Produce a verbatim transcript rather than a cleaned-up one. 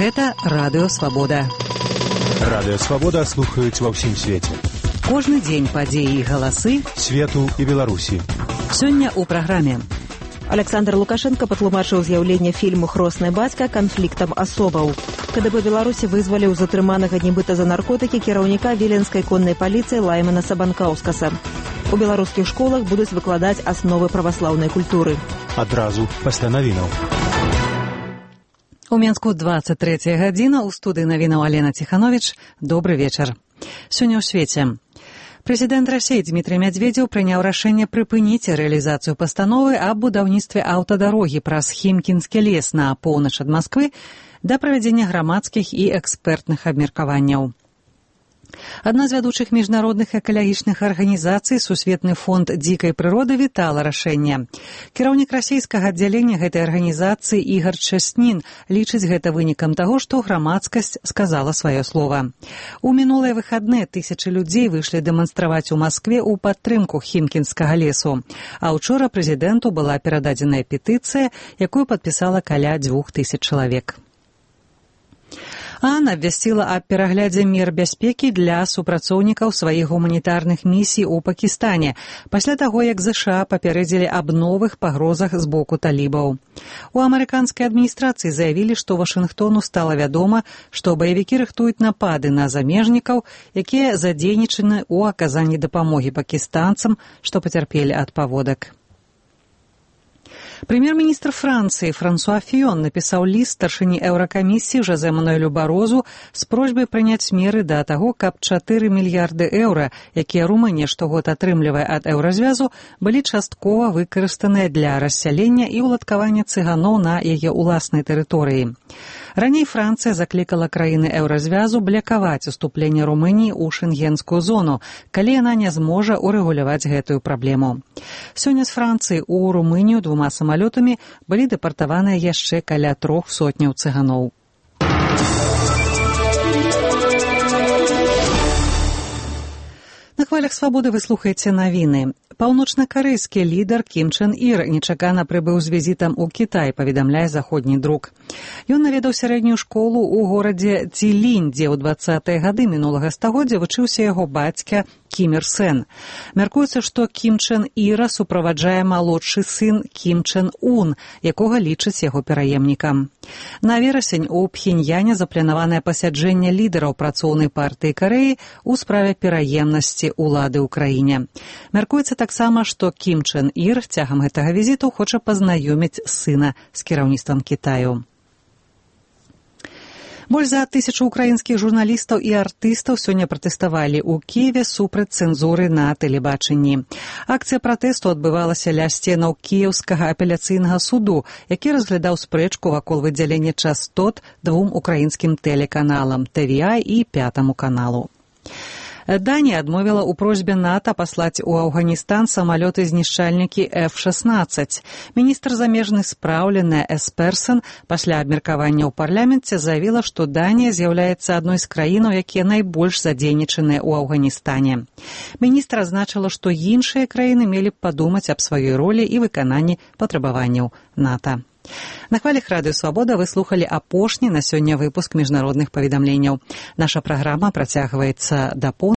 Гэта Радыё Свабода. Радыё Свабода слухаюць ва ўсім свеце. Кожны дзень падзеі і галасы свету і Беларусі. Сёння ў праграме. Александр Лукашенко патлумачыў з'яўленне фільму «Хросны бацька» канфліктам асобаў. КДБ Беларусі вызваліў затрыманага нібыта за наркотыкі кіраўніка віленскай коннай паліцыі Лаймана Сабанкаўскаса. У беларускіх школах будуць выкладаць асновы праваслаўнай культуры. Адразу пасля навінаў. У Менску дваццаць трэцяя гадзіна, у студыі навінаў Алена Ціхановіч. Добры вечар. Сёння ў свеце. Прэзідэнт Расіі Дмітрый Мядзведзеў прыняў рашэнне прыпыніць рэалізацыю пастановы аб будаўніцтве аўтадарогі праз Хімкінскі лес на поўнач ад Масквы да правядзення грамадскіх і экспертных абмеркаванняў. Адна з вядучых міжнародных экалагічных арганізацый, Сусветны фонд дзікай прыроды, вітала рашэнне. Кіраўнік расійскага аддзялення гэтай арганізацыі Ігар Часнін лічыць гэта вынікам таго, што грамадскасць сказала сваё слова. У мінулыя выхадныя тысячы людзей выйшлі дэманстраваць у Маскве ў падтрымку Хімкінскага лесу. А ўчора прэзідэнту была перададзеная петыцыя, якую падпісала каля дзвюх тысяч чалавек. АН абвясціла аб пераглядзе мер бяспекі для супрацоўнікаў сваіх гуманітарных місій у Пакістане пасля таго, як ЗША папярэдзілі аб новых пагрозах з боку талібаў. У амерыканскай адміністрацыі заявілі, што Вашынгтону стала вядома, што баевікі рыхтуюць напады на замежнікаў, якія задзейнічаны ў аказанні дапамогі пакістанцам, што пацярпелі ад паводак. Прэм'ер-міністр Францыі Франсуа Фіён напісаў ліст старшыні еўракамісіі Жозе Мануэлю Барозу з просьбай прыняць меры да таго, каб чатыры мільярды еўра, якія Румынія штогод атрымлівае ад еўразвязу, былі часткова выкарыстаныя для рассялення і ўладкавання цыганоў на яе ўласнай тэрыторыі. Раней Францыя заклікала краіны еўразвязу блакаваць уступленне Румыніі ў шэнгенскую зону, калі яна не зможа урэгуляваць гэтую праблему. Сёння з Францыі ў Румынію двума самалётамі былі дэпартаваныя яшчэ каля трох сотняў цыганоў. На хвалях свабоды вы слухаеце навіны. Паўночна-карэйскі лідар Кім Чен Ір нечакана прыбыў з візітам у Кітай, паведамляе заходні друк. Ён наведаў сярэднюю школу ў горадзе Цілінь, дзе ў дваццатыя гады мінулага стагоддзя вучыўся яго бацька Кім Ір Сен. Мяркуецца, што Кім Чен Іра суправаджае малодшы сын Кім Чен Ун, якога лічыць яго пераемнікам. На верасень у Пхеньяне запланаванае пасяджэнне лідараў працоўнай партыі Карэі ў справе пераемнасці ўлады ў краіне. Мяркуецца таксама, што Кім Чен Ір цягам гэтага візіту хоча пазнаёміць сына з кіраўніцтвам Кітаю. Больш за тысячу украінскіх журналістаў і артыстаў сёння пратэставалі ў Кіеве супраць цэнзуры на тэлебачанні. Акцыя пратэсту адбывалася ля сценаў Кіеўскага апеляцыйнага суду, які разглядаў спрэчку вакол выдзялення частот двум украінскім тэлеканалам тэ вэ а і пятаму каналу. Данія адмовіла ў просьбе НАТО паслаць у Афганістан самалёты-знішчальнікі эф шаснаццаць. Міністр замежных спраў Лене Эсперсен пасля абмеркавання ў парламенце заявіла, што Данія з'яўляецца адной з краінаў, якія найбольш задзейнічаныя ў Афганістане. Міністр адзначыла, што іншыя краіны мелі б падумаць аб сваёй ролі і выкананні патрабаванняў НАТО. На хвалях Радыё Свабода вы слухалі апошні на сёння выпуск міжнародных паведамленняў. Наша праграма працягваецца да поўначы.